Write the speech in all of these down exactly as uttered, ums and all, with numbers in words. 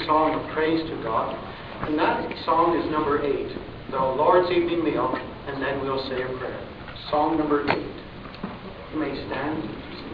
a song of praise to God. And that song is number eight, the Lord's Evening Meal, and then we'll say a prayer. Song number eight. You may stand.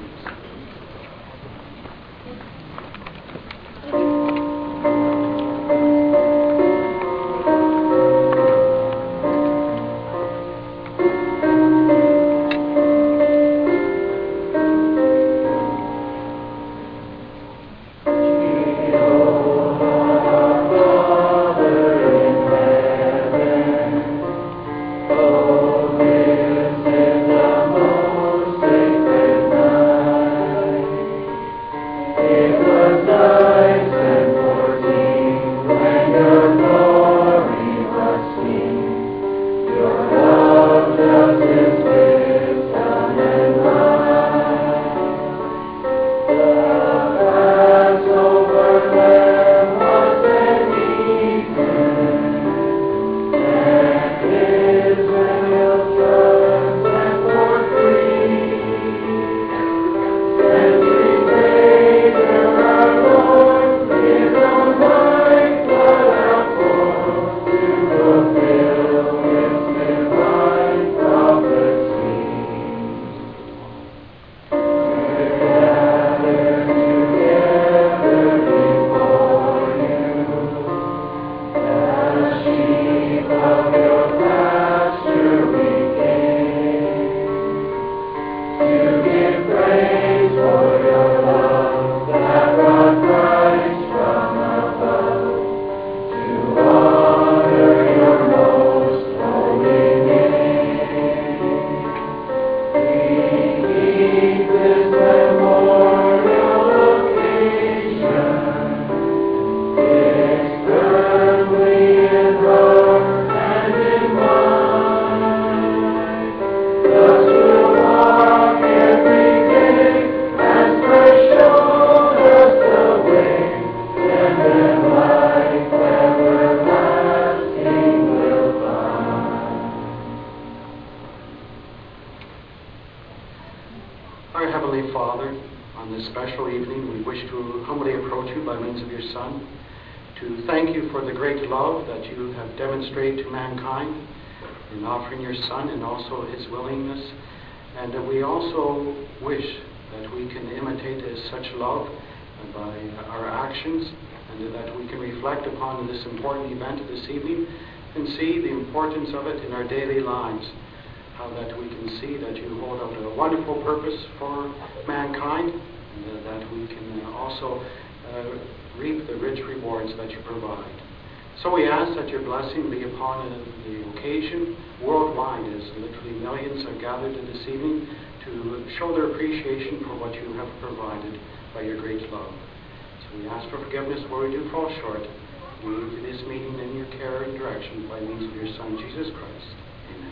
Of it in our daily lives, how that we can see that you hold out a wonderful purpose for mankind, and uh, that we can uh, also uh, reap the rich rewards that you provide. So we ask that your blessing be upon uh, the occasion worldwide, as literally millions are gathered this evening to show their appreciation for what you have provided by your great love. So we ask for forgiveness where we do fall short. We leave this meeting in your care and direction by means of your Son, Jesus Christ. Amen.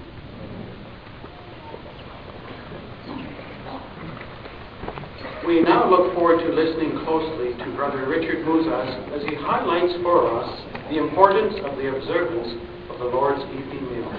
We now look forward to listening closely to Brother Richard Muzas as he highlights for us the importance of the observance of the Lord's evening meal.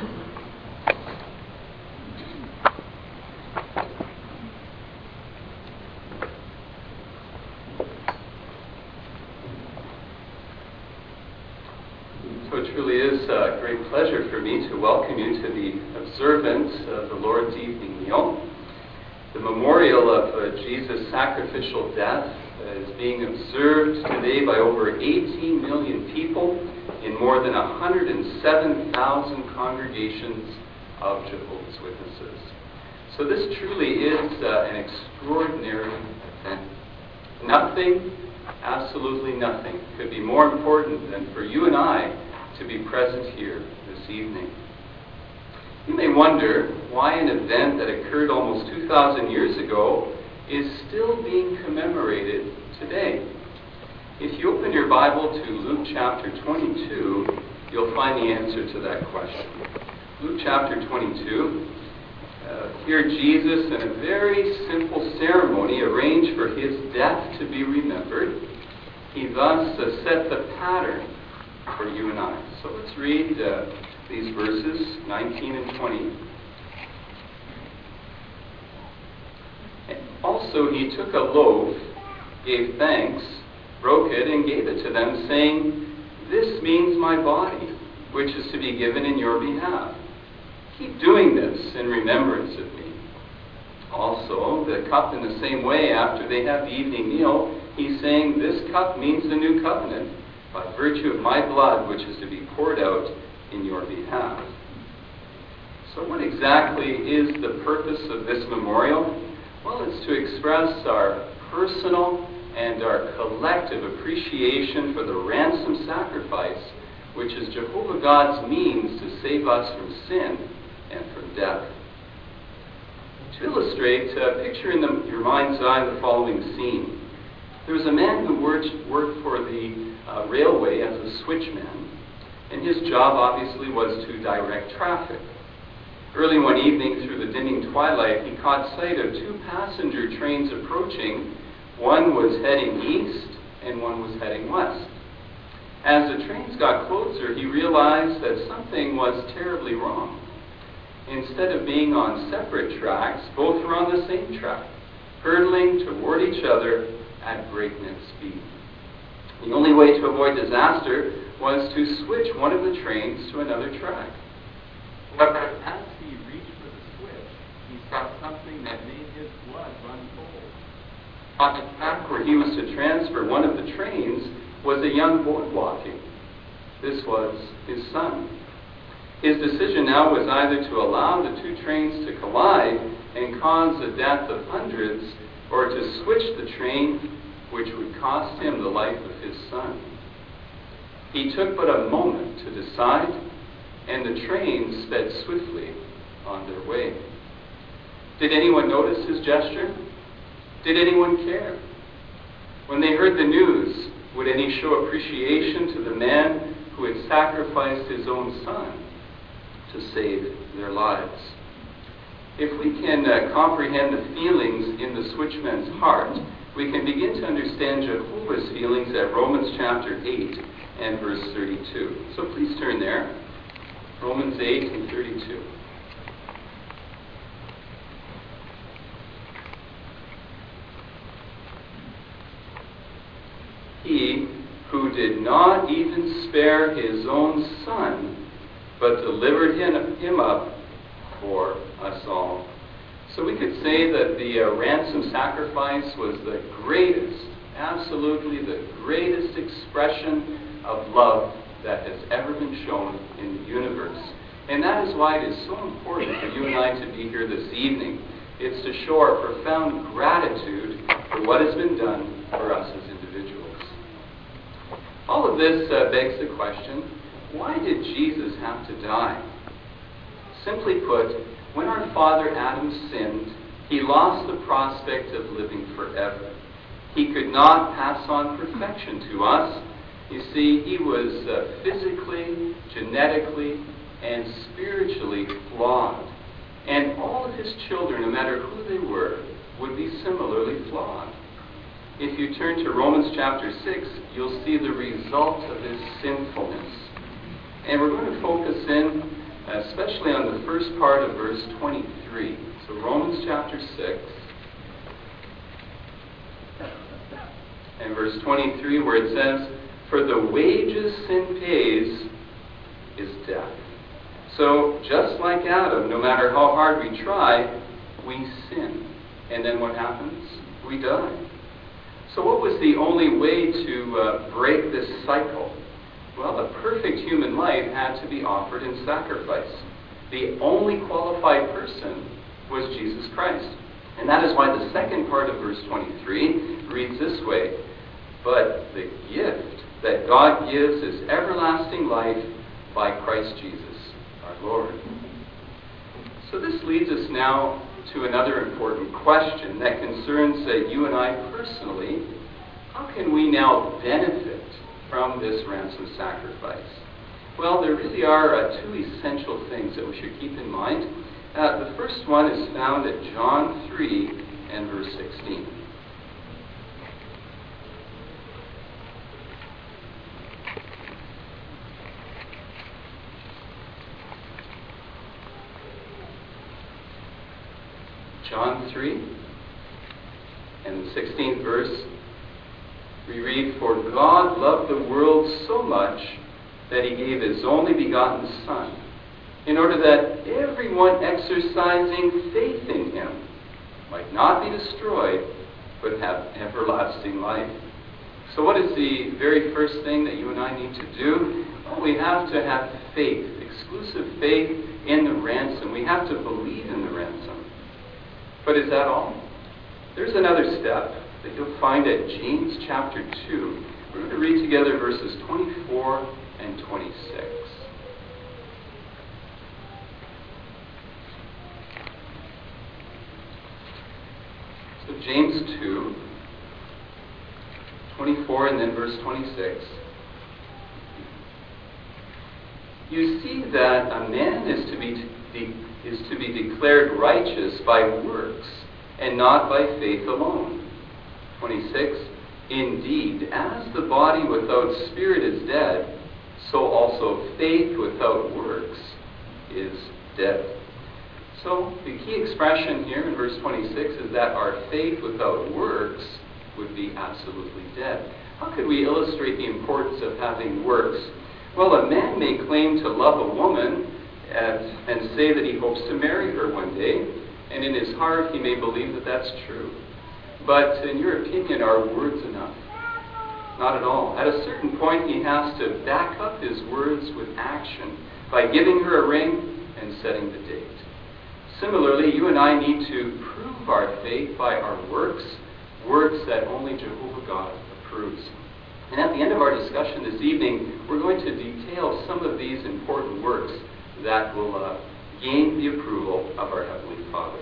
Pleasure for me to welcome you to the observance of the Lord's evening meal. The memorial of uh, Jesus' sacrificial death is being observed today by over eighteen million people in more than one hundred seven thousand congregations of Jehovah's Witnesses. So this truly is uh, an extraordinary event. Nothing, absolutely nothing, could be more important than for you and I to be present here this evening. You may wonder why an event that occurred almost two thousand years ago is still being commemorated today. If you open your Bible to Luke chapter twenty-two, you'll find the answer to that question. Luke chapter twenty-two, uh, here Jesus, in a very simple ceremony arranged for his death to be remembered, he thus uh, set the pattern for you and I. So let's read uh, these verses, nineteen and twenty. And also he took a loaf, gave thanks, broke it, and gave it to them, saying, "This means my body, which is to be given in your behalf. Keep doing this in remembrance of me." Also, the cup in the same way, after they have the evening meal, he's saying, "This cup means the new covenant, by virtue of my blood, which is to be poured out in your behalf." So what exactly is the purpose of this memorial? Well, it's to express our personal and our collective appreciation for the ransom sacrifice, which is Jehovah God's means to save us from sin and from death. To illustrate, uh, picture in the, your mind's eye the following scene. There was a man who worked, worked for the uh, railway as a switchman, and his job obviously was to direct traffic. Early one evening, through the dimming twilight, he caught sight of two passenger trains approaching. One was heading east, and one was heading west. As the trains got closer, he realized that something was terribly wrong. Instead of being on separate tracks, both were on the same track, hurtling toward each other at breakneck speed. The only way to avoid disaster was to switch one of the trains to another track. However, as he reached for the switch, he saw something that made his blood run cold. On the track where he was to transfer one of the trains was a young boy walking. This was his son. His decision now was either to allow the two trains to collide and cause the death of hundreds, or to switch the train, which would cost him the life of his son. He took but a moment to decide, and the train sped swiftly on their way. Did anyone notice his gesture? Did anyone care? When they heard the news, would any show appreciation to the man who had sacrificed his own son to save their lives? If we can uh, comprehend the feelings in the switchman's heart, we can begin to understand Jehovah's feelings at Romans chapter eight and verse thirty-two. So please turn there. Romans eight and thirty-two. He who did not even spare his own son, but delivered him, him up for us all. So we could say that the uh, ransom sacrifice was the greatest, absolutely the greatest expression of love that has ever been shown in the universe. And that is why it is so important for you and I to be here this evening. It's to show our profound gratitude for what has been done for us as individuals. All of this uh, begs the question, why did Jesus have to die? Simply put, when our father Adam sinned, he lost the prospect of living forever. He could not pass on perfection to us. You see, he was uh, physically, genetically, and spiritually flawed. And all of his children, no matter who they were, would be similarly flawed. If you turn to Romans chapter six, you'll see the result of his sinfulness. And we're going to focus in especially on the first part of verse twenty-three. So Romans chapter six and verse twenty-three, where it says, "For the wages sin pays is death." So just like Adam, no matter how hard we try, we sin. And then what happens? We die. So what was the only way to uh, break this cycle? Well, a perfect human life had to be offered in sacrifice. The only qualified person was Jesus Christ. And that is why the second part of verse twenty-three reads this way, "But the gift that God gives is everlasting life by Christ Jesus, our Lord." So this leads us now to another important question that concerns uh, you and I personally. How can we now benefit from this ransom sacrifice? Well, there really are uh, two essential things that we should keep in mind. Uh, the first one is found at John three and verse sixteen. John three and the sixteenth verse. We read, "For God loved the world so much that he gave his only begotten Son, in order that everyone exercising faith in him might not be destroyed, but have everlasting life." So what is the very first thing that you and I need to do? Well, we have to have faith, exclusive faith in the ransom. We have to believe in the ransom. But is that all? There's another step that you'll find at James chapter two. We're going to read together verses twenty-four and twenty-six. So James two, twenty-four and then verse twenty-six. "You see that a man is to be de- is to be declared righteous by works, and not by faith alone." twenty-six. "Indeed, as the body without spirit is dead, so also faith without works is dead." So the key expression here in verse twenty-six is that our faith without works would be absolutely dead. How could we illustrate the importance of having works? Well, a man may claim to love a woman and, and say that he hopes to marry her one day, and in his heart he may believe that that's true. But in your opinion, are words enough? Not at all. At a certain point, he has to back up his words with action by giving her a ring and setting the date. Similarly, you and I need to prove our faith by our works, works that only Jehovah God approves. And at the end of our discussion this evening, we're going to detail some of these important works that will uh, gain the approval of our Heavenly Father.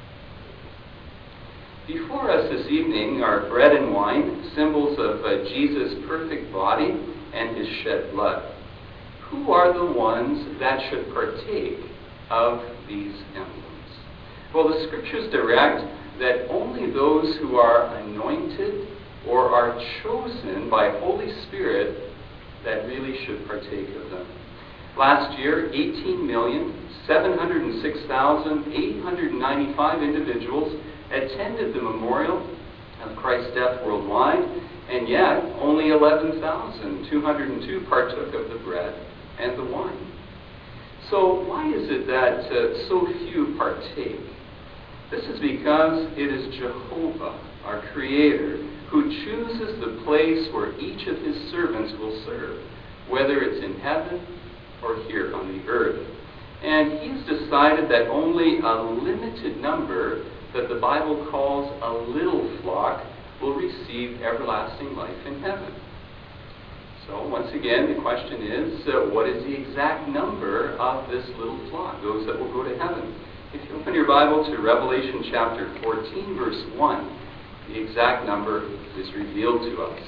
Before us this evening are bread and wine, symbols of uh, Jesus' perfect body and his shed blood. Who are the ones that should partake of these emblems? Well, the Scriptures direct that only those who are anointed or are chosen by Holy Spirit that really should partake of them. Last year, eighteen million seven hundred six thousand eight hundred ninety-five individuals attended the memorial of Christ's death worldwide, and yet only eleven thousand two hundred two partook of the bread and the wine. So why is it that uh, so few partake? This is because it is Jehovah, our Creator, who chooses the place where each of his servants will serve, whether it's in heaven or here on the earth. And he's decided that only a limited number that the Bible calls a little flock will receive everlasting life in heaven. So once again, the question is, uh, what is the exact number of this little flock, those that will go to heaven? If you open your Bible to Revelation chapter fourteen, verse one, the exact number is revealed to us.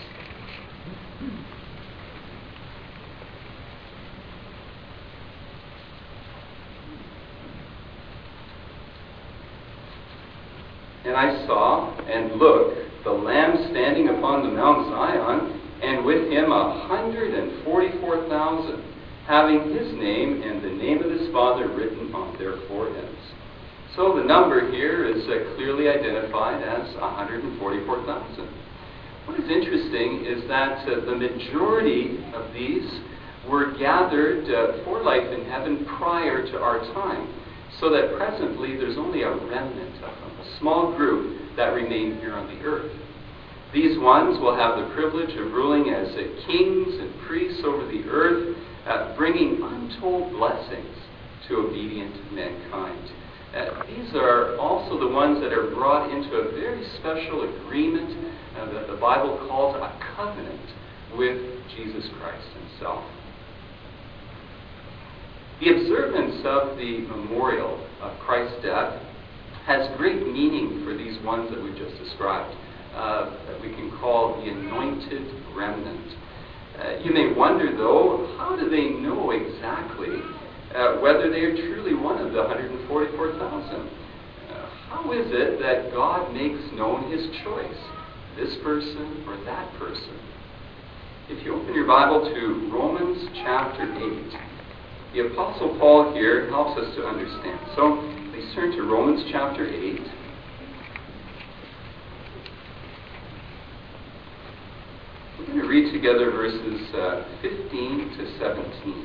"And I saw, and look, the Lamb standing upon the Mount Zion, and with him a hundred and forty-four thousand, having his name and the name of his Father written on their foreheads." So the number here is uh, clearly identified as one hundred forty-four thousand. What is interesting is that uh, the majority of these were gathered uh, for life in heaven prior to our time, so that presently there's only a remnant of them, a small group that remain here on the earth. These ones will have the privilege of ruling as uh, kings and priests over the earth, uh, bringing untold blessings to obedient mankind. Uh, these are also the ones that are brought into a very special agreement uh, that the Bible calls a covenant with Jesus Christ himself. The observance of the memorial of Christ's death has great meaning for these ones that we just described, uh, that we can call the anointed remnant. Uh, you may wonder, though, how do they know exactly Uh, whether they are truly one of the one hundred forty-four thousand. Uh, how is it that God makes known his choice, this person or that person? If you open your Bible to Romans chapter eight, the Apostle Paul here helps us to understand. So please turn to Romans chapter eight. read together verses uh, fifteen to seventeen.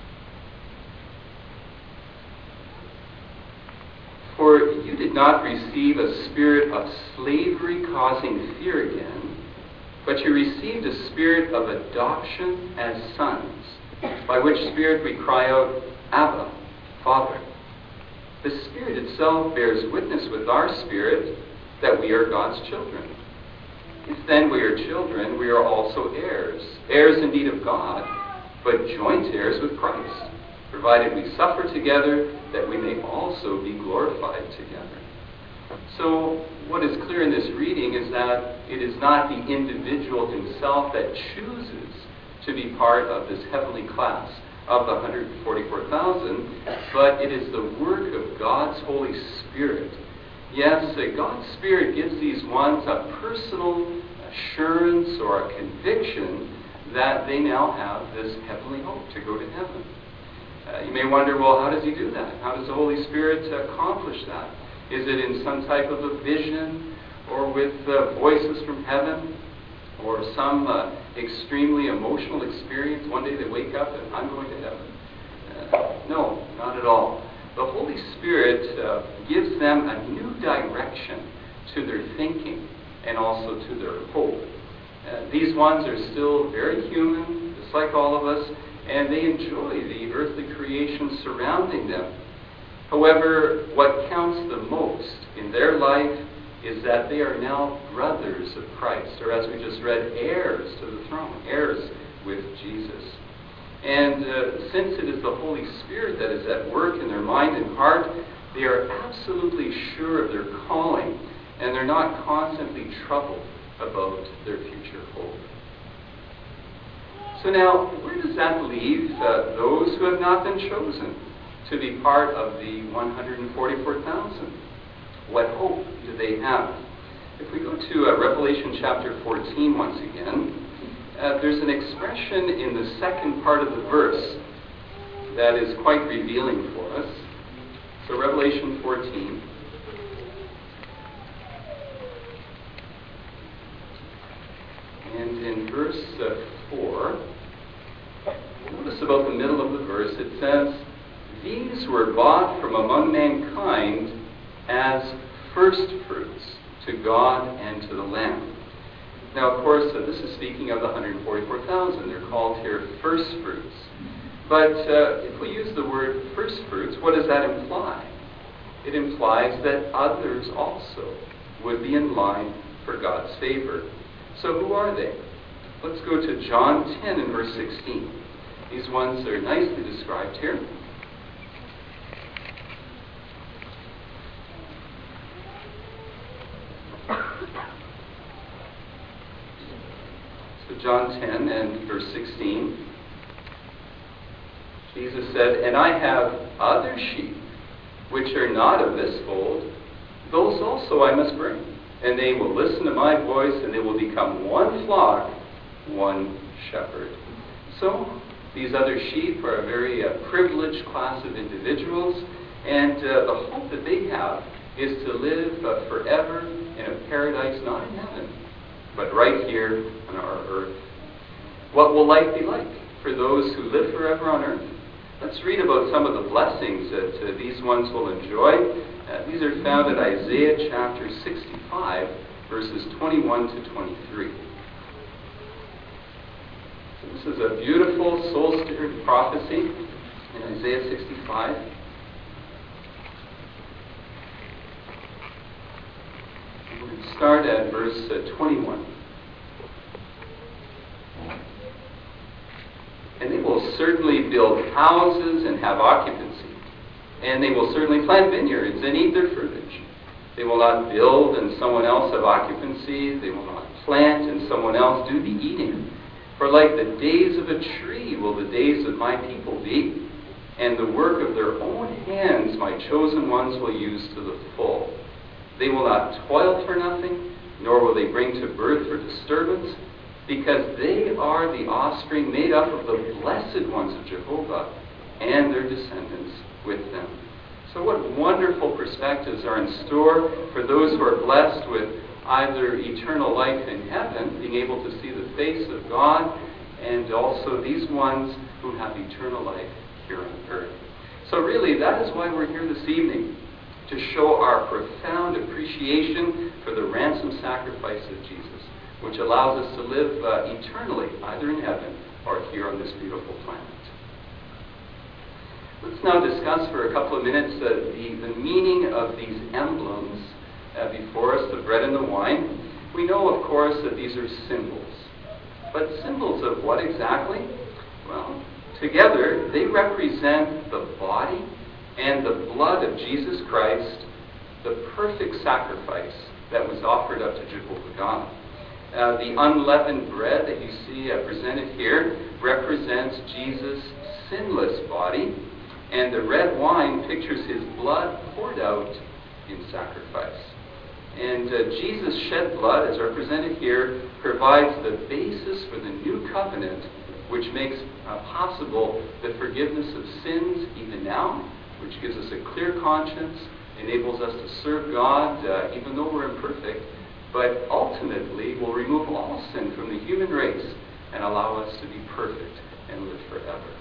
For you did not receive a spirit of slavery causing fear again, but you received a spirit of adoption as sons, by which spirit we cry out, Abba, Father. The Spirit itself bears witness with our spirit that we are God's children. If then we are children, we are also heirs, heirs indeed of God, but joint heirs with Christ, provided we suffer together, that we may also be glorified together. So what is clear in this reading is that it is not the individual himself that chooses to be part of this heavenly class of the one hundred forty-four thousand, but it is the work of God's Holy Spirit. Yes, uh, God's Spirit gives these ones a personal assurance or a conviction that they now have this heavenly hope to go to heaven. Uh, you may wonder, well, how does he do that? How does the Holy Spirit accomplish that? Is it in some type of a vision, or with uh, voices from heaven, or some uh, extremely emotional experience? One day they wake up and I'm going to heaven. Uh, no, not at all. The Holy Spirit uh, gives them a new direction to their thinking and also to their hope. Uh, these ones are still very human, just like all of us, and they enjoy the earthly creation surrounding them. However, what counts the most in their life is that they are now brothers of Christ, or as we just read, heirs to the throne, heirs with Jesus. And uh, since it is the Holy Spirit that is at work in their mind and heart, they are absolutely sure of their calling, and they're not constantly troubled about their future hope. So now, where does that leave uh, those who have not been chosen to be part of the one hundred forty-four thousand? What hope do they have? If we go to uh, Revelation chapter fourteen once again, uh, there's an expression in the second part of the verse that is quite revealing for us. So Revelation fourteen. And in verse uh, four, notice about the middle of the verse, it says, "These were bought from among mankind as first fruits to God and to the Lamb." Now, of course, uh, this is speaking of the one hundred forty-four thousand. They're called here first fruits. But uh, if we use the word first fruits, what does that imply? It implies that others also would be in line for God's favor. So who are they? Let's go to John ten and verse sixteen. These ones are nicely described here. So John ten and verse sixteen. Jesus said, "And I have other sheep which are not of this fold, those also I must bring. And they will listen to my voice, and they will become one flock, one shepherd." So, these other sheep are a very uh, privileged class of individuals, and uh, the hope that they have is to live uh, forever in a paradise not in heaven, but right here on our earth. What will life be like for those who live forever on earth? Let's read about some of the blessings that uh, these ones will enjoy. Uh, these are found in Isaiah chapter sixty-five, verses twenty-one to twenty-three. So this is a beautiful, soul-stirring prophecy in Isaiah sixty-five. We're going to start at verse uh, twenty-one. "And they will certainly build houses and have occupancy. And they will certainly plant vineyards and eat their fruitage. They will not build and someone else have occupancy. They will not plant and someone else do the eating. For like the days of a tree will the days of my people be, and the work of their own hands my chosen ones will use to the full. They will not toil for nothing, nor will they bring to birth for disturbance, because they are the offspring made up of the blessed ones of Jehovah, and their descendants with them." So what wonderful perspectives are in store for those who are blessed with either eternal life in heaven, being able to see the face of God, and also these ones who have eternal life here on earth. So really, that is why we're here this evening, to show our profound appreciation for the ransom sacrifice of Jesus, which allows us to live uh, eternally, either in heaven or here on this beautiful planet. Let's now discuss for a couple of minutes uh, the, the meaning of these emblems uh, before us, the bread and the wine. We know, of course, that these are symbols. But symbols of what exactly? Well, together they represent the body and the blood of Jesus Christ, the perfect sacrifice that was offered up to Jehovah God. Uh, the unleavened bread that you see uh, presented here represents Jesus' sinless body, and the red wine pictures his blood poured out in sacrifice. And uh, Jesus' shed blood, as represented here, provides the basis for the new covenant, which makes uh, possible the forgiveness of sins even now, which gives us a clear conscience, enables us to serve God uh, even though we're imperfect, but ultimately will remove all sin from the human race and allow us to be perfect and live forever.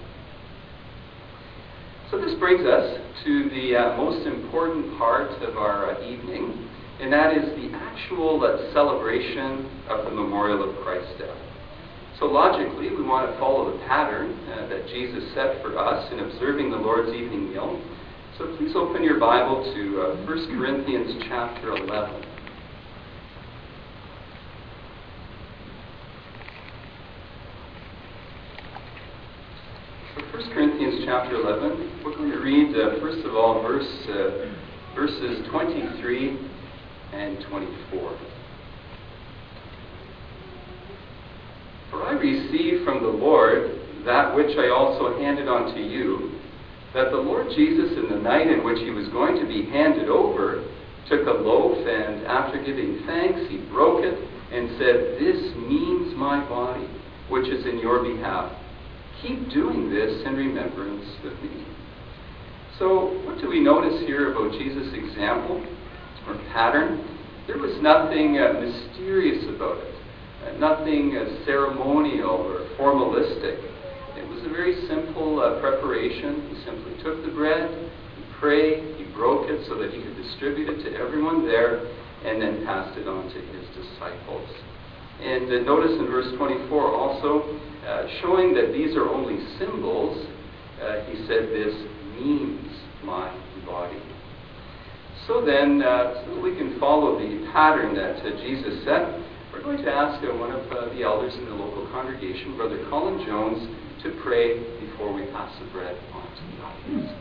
So this brings us to the uh, most important part of our uh, evening, and that is the actual uh, celebration of the memorial of Christ's death. So logically, we want to follow the pattern uh, that Jesus set for us in observing the Lord's evening meal. So please open your Bible to uh, First Corinthians chapter eleven. So First Corinthians chapter eleven, we're going to read, uh, first of all, verse, uh, verses twenty-three and twenty-four. For I received from the Lord that which I also handed on to you, that the Lord Jesus, in the night in which he was going to be handed over, took a loaf, and after giving thanks, he broke it and said, "This means my body, which is in your behalf. Keep doing this in remembrance of me." So what do we notice here about Jesus' example or pattern? There was nothing uh, mysterious about it. Uh, nothing uh, ceremonial or formalistic. It was a very simple uh, preparation. He simply took the bread, he prayed, he broke it so that he could distribute it to everyone there, and then passed it on to his disciples. And uh, notice in verse twenty-four also, uh, showing that these are only symbols, uh, he said, "This means my body." So then, uh, so that we can follow the pattern that uh, Jesus set, we're going to ask uh, one of uh, the elders in the local congregation, Brother Colin Jones, to pray before we pass the bread on to the audience.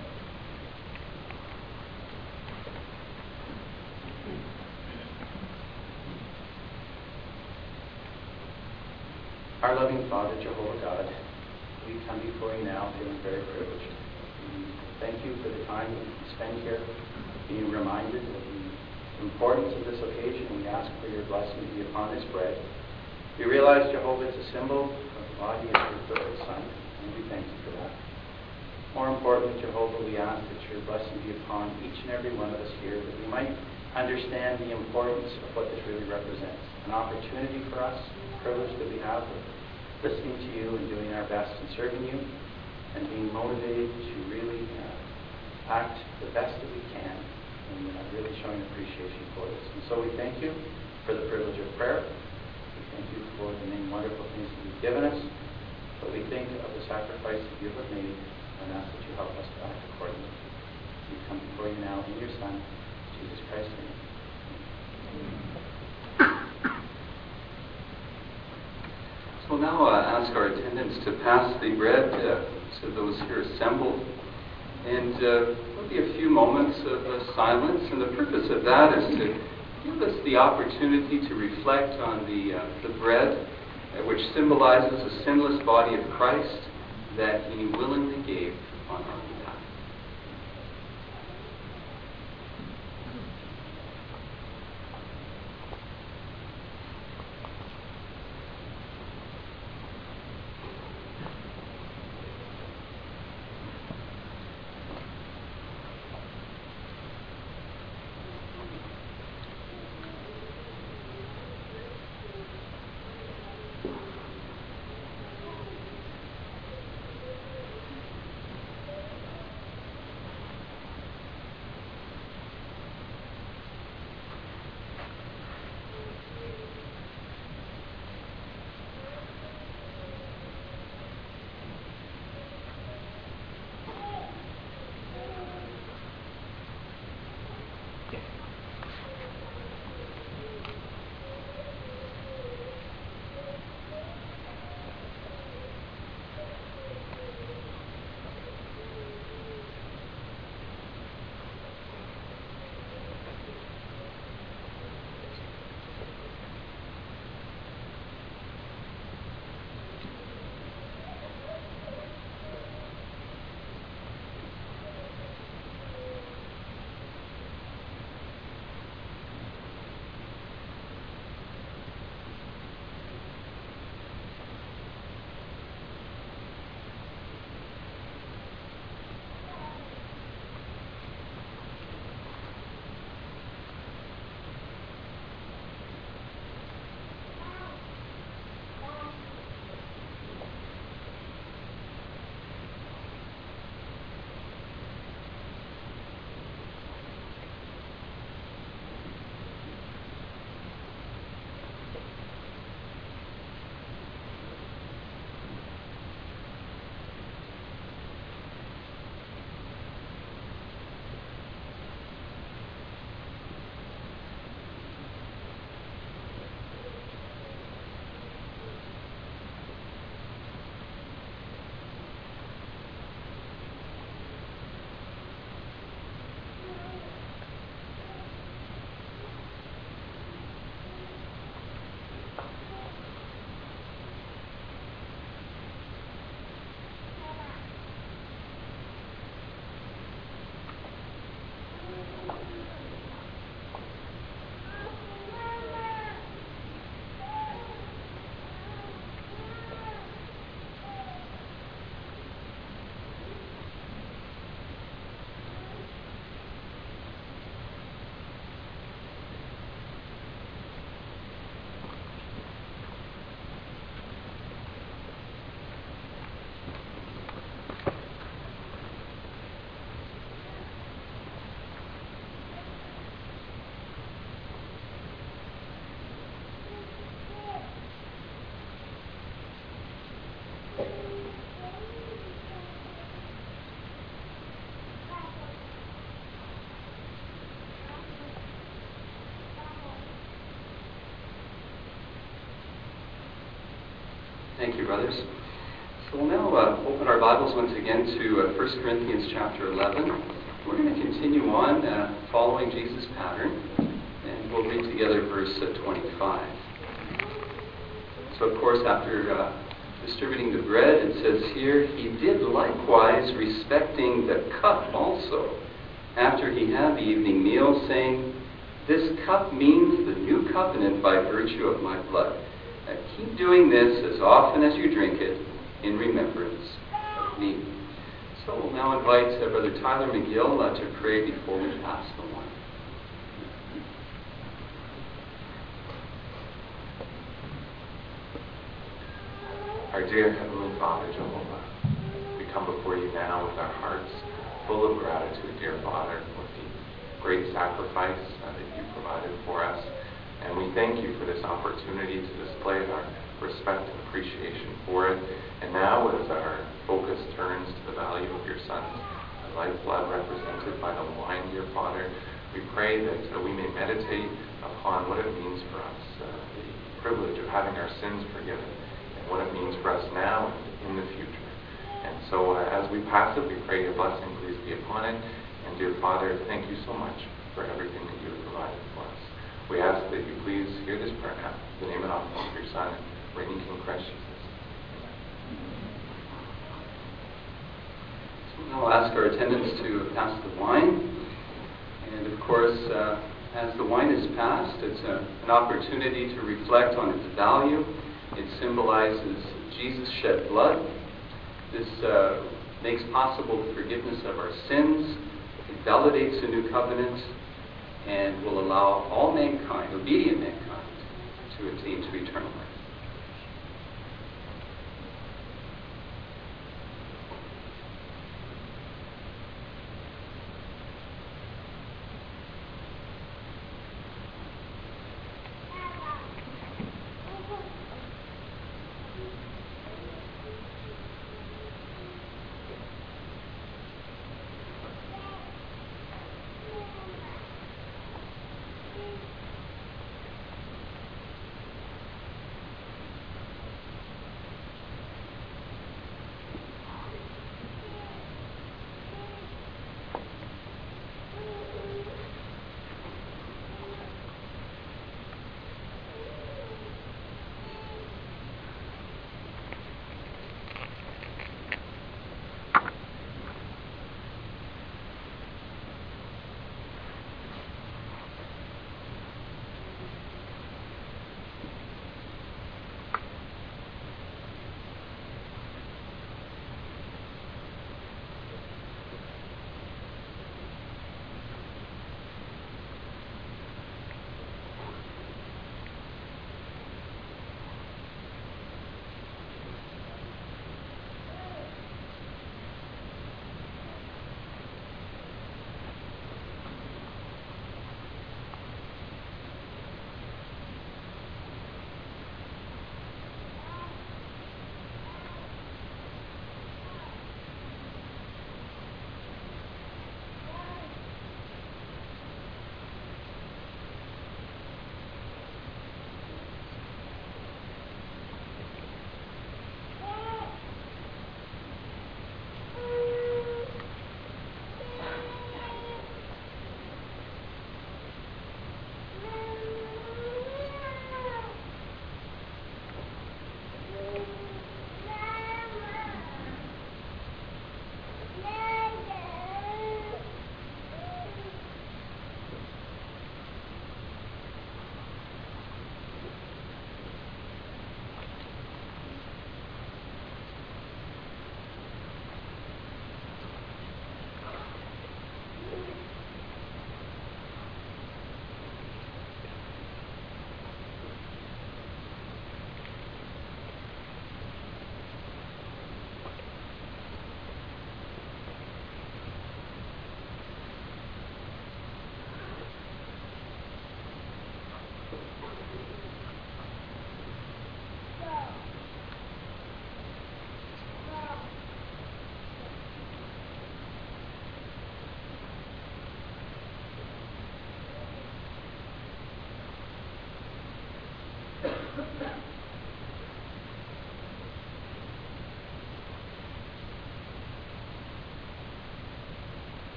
Our loving Father, Jehovah God, we come before you now feeling very privileged. We thank you for the time that we spend here, being reminded of the importance of this occasion. We ask for your blessing to be upon this bread. We realize, Jehovah, it's a symbol of the body of your perfect Son, and we thank you for that. More importantly, Jehovah, we ask that your blessing be upon each and every one of us here, that we might understand the importance of what this really represents. An opportunity for us, a privilege that we have of listening to you and doing our best in serving you, and being motivated to really uh, act the best that we can, and uh, really showing appreciation for this. And so we thank you for the privilege of prayer. We thank you for the many wonderful things that you've given us. But we think of the sacrifice that you have made, and ask that you help us to act accordingly. We come before you now in your Son, Jesus Christ's name. So we'll now uh, ask our attendants to pass the bread uh, to those here assembled. And uh, there'll be a few moments of uh, silence, and the purpose of that is to give us the opportunity to reflect on the, uh, the bread, uh, which symbolizes the sinless body of Christ that he willingly gave on our behalf. Thank you, brothers. So we'll now uh, open our Bibles once again to uh, First Corinthians chapter eleven. We're going to continue on uh, following Jesus' pattern, and we'll read together verse uh, twenty-five. So, of course, after uh, distributing the bread, it says here, he did likewise respecting the cup also, after he had the evening meal, saying, "This cup means the new covenant by virtue of my blood. Uh, keep doing this as often as you drink it in remembrance of me." So we'll now invite uh, Brother Tyler McGill uh, to pray before we pass the wine. Our dear Heavenly Father, Jehovah, we come before you now with our hearts full of gratitude, dear Father, with the great sacrifice uh, that you provided for us. And we thank you for this opportunity to display our respect and appreciation for it. And now, as our focus turns to the value of your Son's lifeblood represented by the wine, dear Father, we pray that uh, we may meditate upon what it means for us, uh, the privilege of having our sins forgiven, and what it means for us now and in the future. And so, uh, as we pass it, we pray your blessing please be upon it. And dear Father, thank you so much for everything that you have provided for us. We ask that you please hear this prayer now, in the name and offering of your Son, reigning King Christ Jesus. So now I'll ask our attendants to pass the wine. And of course, uh, as the wine is passed, it's a, an opportunity to reflect on its value. It symbolizes Jesus' shed blood. This uh, makes possible the forgiveness of our sins. It validates a new covenant and will allow all mankind, obedient mankind, to attain to eternal life.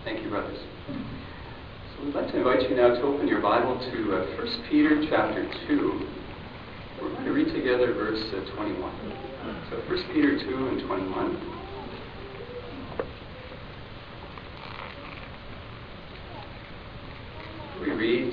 Thank you, brothers. So we'd like to invite you now to open your Bible to uh, First Peter chapter two. We're going to read together verse uh, twenty-one. So First Peter two and twenty-one. We read,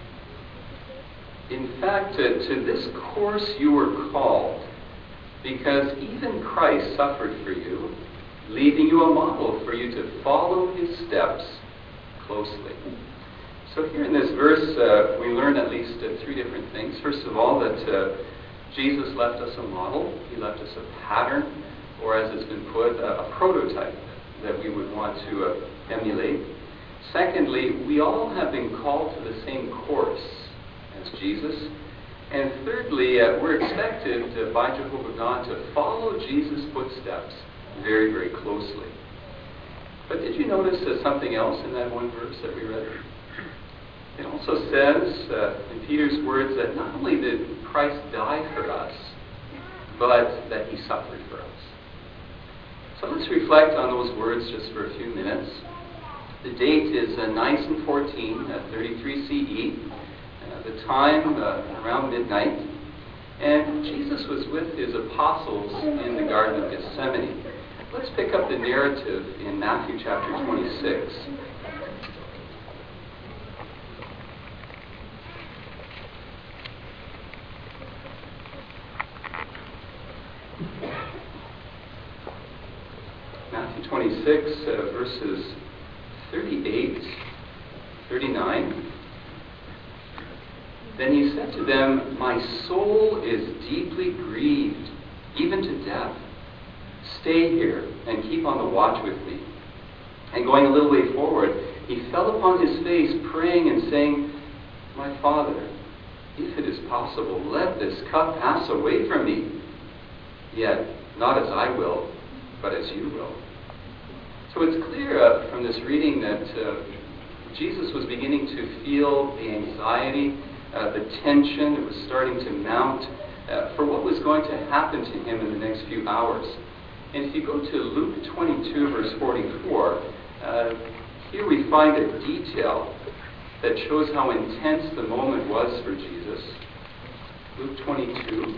"In fact, uh, to this course you were called, because even Christ suffered for you, leaving you a model for you to follow his steps closely." So here in this verse, uh, we learn at least uh, three different things. First of all, that uh, Jesus left us a model. He left us a pattern, or as it's been put, a, a prototype that we would want to uh, emulate. Secondly, we all have been called to the same course as Jesus. And thirdly, uh, we're expected uh, by Jehovah God to follow Jesus' footsteps very, very closely. But did you notice uh, something else in that one verse that we read? It also says, uh, in Peter's words, that not only did Christ die for us, but that he suffered for us. So let's reflect on those words just for a few minutes. The date is uh, Nisan fourteen, uh, thirty-three C E. Uh, the time uh, around midnight. And Jesus was with his apostles in the Garden of Gethsemane. Let's pick up the narrative in Matthew chapter twenty-six. Matthew twenty-six, uh, verses thirty-eight, thirty-nine. "Then he said to them, 'My soul is deeply grieved, even to death. Stay here and keep on the watch with me.' And going a little way forward, he fell upon his face, praying and saying, 'My Father, if it is possible, let this cup pass away from me. Yet not as I will, but as you will.'" So it's clear uh, from this reading that uh, Jesus was beginning to feel the anxiety, uh, the tension that was starting to mount uh, for what was going to happen to him in the next few hours. And if you go to Luke twenty-two, verse forty-four, uh, here we find a detail that shows how intense the moment was for Jesus. Luke twenty-two.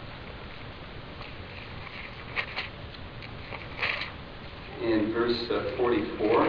In verse uh, forty-four,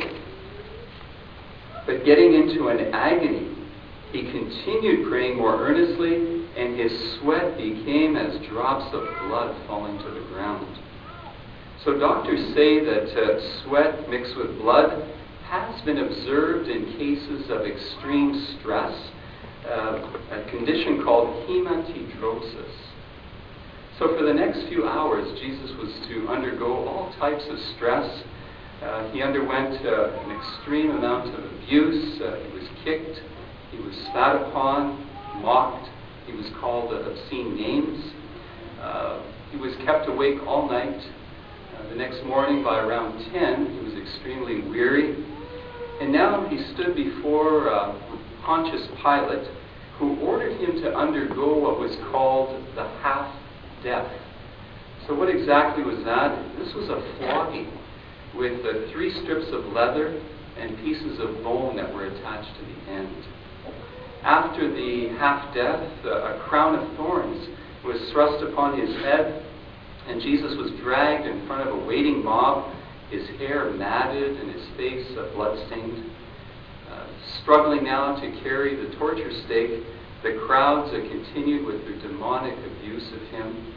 "But getting into an agony, he continued praying more earnestly, and his sweat became as drops of blood falling to the ground." So doctors say that uh, sweat mixed with blood has been observed in cases of extreme stress, uh, a condition called hematidrosis. So for the next few hours, Jesus was to undergo all types of stress. Uh, he underwent uh, an extreme amount of abuse. Uh, he was kicked. He was spat upon, mocked. He was called uh, obscene names. Uh, he was kept awake all night. Uh, the next morning, by around ten, he was extremely weary. And now he stood before uh, Pontius Pilate, who ordered him to undergo what was called the half death. So what exactly was that? This was a flogging with uh, three strips of leather and pieces of bone that were attached to the end. After the half-death, uh, a crown of thorns was thrust upon his head, and Jesus was dragged in front of a waiting mob, his hair matted and his face uh, blood-stained. Uh, struggling now to carry the torture stake, the crowds uh, continued with their demonic abuse of him.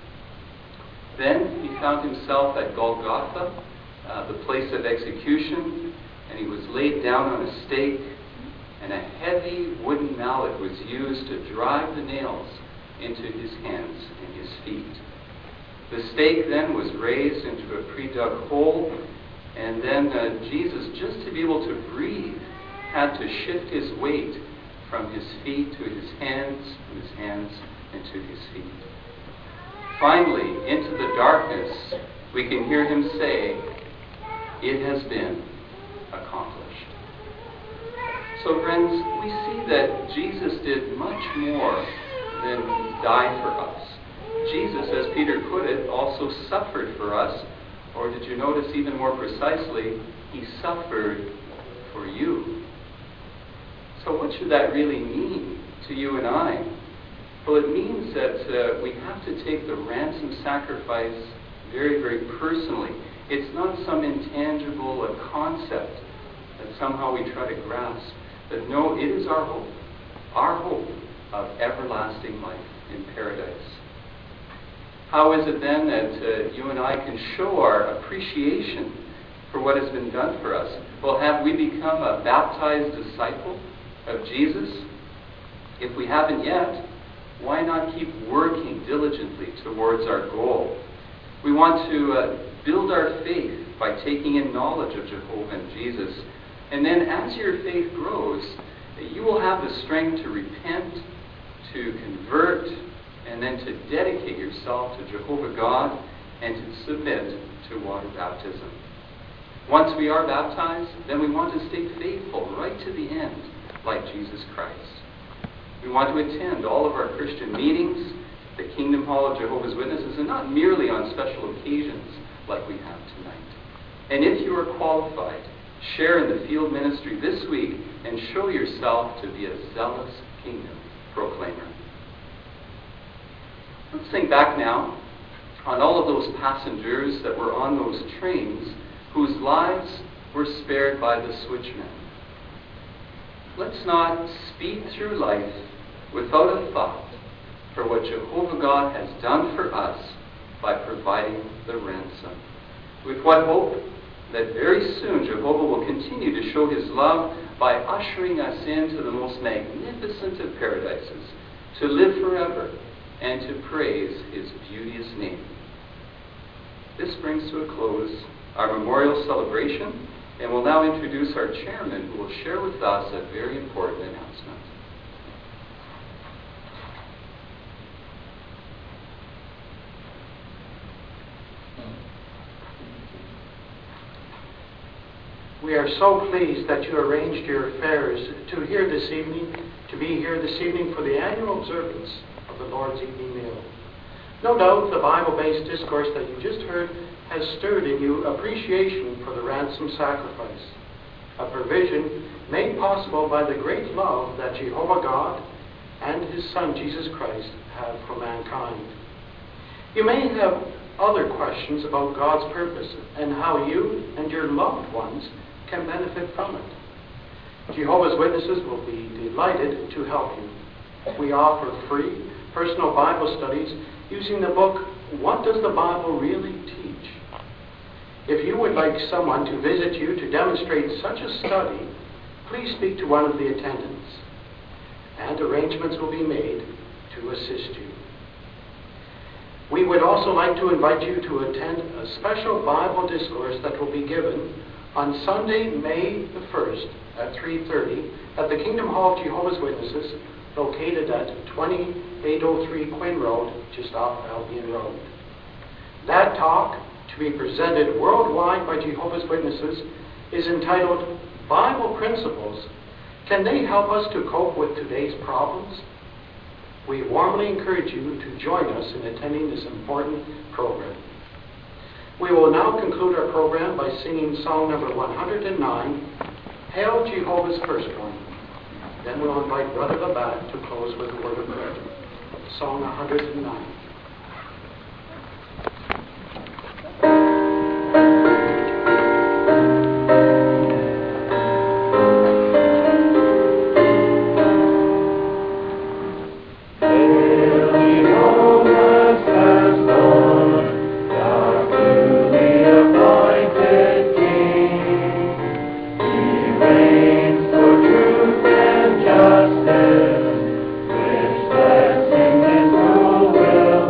Then he found himself at Golgotha, uh, the place of execution, and he was laid down on a stake, and a heavy wooden mallet was used to drive the nails into his hands and his feet. The stake then was raised into a pre-dug hole, and then uh, Jesus, just to be able to breathe, had to shift his weight from his feet to his hands, from his hands into his feet. Finally, into the darkness, we can hear him say, "It has been accomplished." So friends, we see that Jesus did much more than die for us. Jesus, as Peter put it, also suffered for us, or did you notice even more precisely, he suffered for you. So what should that really mean to you and I? Well, it means that uh, we have to take the ransom sacrifice very, very personally. It's not some intangible uh, concept that somehow we try to grasp. But no, it is our hope, our hope of everlasting life in paradise. How is it then that uh, you and I can show our appreciation for what has been done for us? Well, have we become a baptized disciple of Jesus? If we haven't yet, why not keep working diligently towards our goal? We want to uh, build our faith by taking in knowledge of Jehovah and Jesus. And then as your faith grows, you will have the strength to repent, to convert, and then to dedicate yourself to Jehovah God and to submit to water baptism. Once we are baptized, then we want to stay faithful right to the end, like Jesus Christ. We want to attend all of our Christian meetings, the Kingdom Hall of Jehovah's Witnesses, and not merely on special occasions like we have tonight. And if you are qualified, share in the field ministry this week and show yourself to be a zealous kingdom proclaimer. Let's think back now on all of those passengers that were on those trains whose lives were spared by the switchman. Let's not speed through life without a thought for what Jehovah God has done for us by providing the ransom. With what hope? That very soon Jehovah will continue to show his love by ushering us into the most magnificent of paradises, to live forever and to praise his beauteous name. This brings to a close our memorial celebration, and we'll now introduce our chairman, who will share with us a very important announcement. We are so pleased that you arranged your affairs to here this evening, to be here this evening for the annual observance of the Lord's evening meal. No doubt the Bible-based discourse that you just heard has stirred in you appreciation for the ransom sacrifice, a provision made possible by the great love that Jehovah God and his Son Jesus Christ have for mankind. You may have other questions about God's purpose and how you and your loved ones can benefit from it. Jehovah's Witnesses will be delighted to help you. We offer free personal Bible studies using the book, What Does the Bible Really Teach? If you would like someone to visit you to demonstrate such a study, please speak to one of the attendants, and arrangements will be made to assist you. We would also like to invite you to attend a special Bible discourse that will be given on Sunday, May the first at three thirty at the Kingdom Hall of Jehovah's Witnesses, located at twenty-eight oh three Quinn Road, just off Albion Road. That talk, to be presented worldwide by Jehovah's Witnesses, is entitled Bible Principles. Can they help us to cope with today's problems? We warmly encourage you to join us in attending this important program. We will now conclude our program by singing song number one hundred nine, Hail Jehovah's Firstborn. Then we'll invite Brother Labatt to close with a word of prayer. Song one hundred nine. Will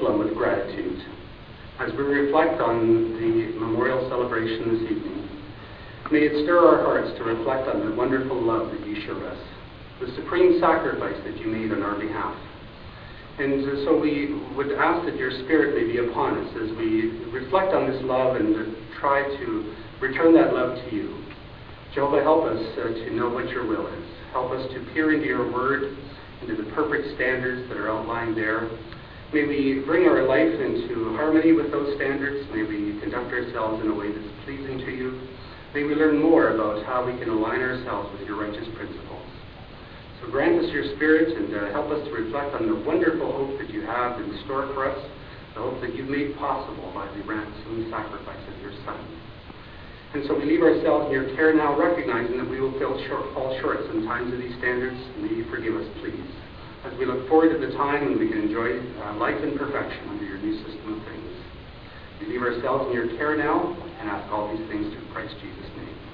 overflow with gratitude as we reflect on the memorial celebration this evening. May it stir our hearts to reflect on the wonderful love that you show us, the supreme sacrifice that you made on our behalf. And so we would ask that your Spirit may be upon us as we reflect on this love and try to return that love to you. Jehovah, help us uh, to know what your will is. Help us to peer into your word, into the perfect standards that are outlined there. May we bring our life into harmony with those standards. May we conduct ourselves in a way that's pleasing to you. May we learn more about how we can align ourselves with your righteous principles. So grant us your Spirit and uh, help us to reflect on the wonderful hope that you have in store for us, the hope that you've made possible by the ransom sacrifice of your Son. And so we leave ourselves in your care now, recognizing that we will fall short, fall short sometimes of these standards. May you forgive us, please, as we look forward to the time when we can enjoy uh, life in perfection under your new system of things. We leave ourselves in your care now and ask all these things through Christ Jesus' name.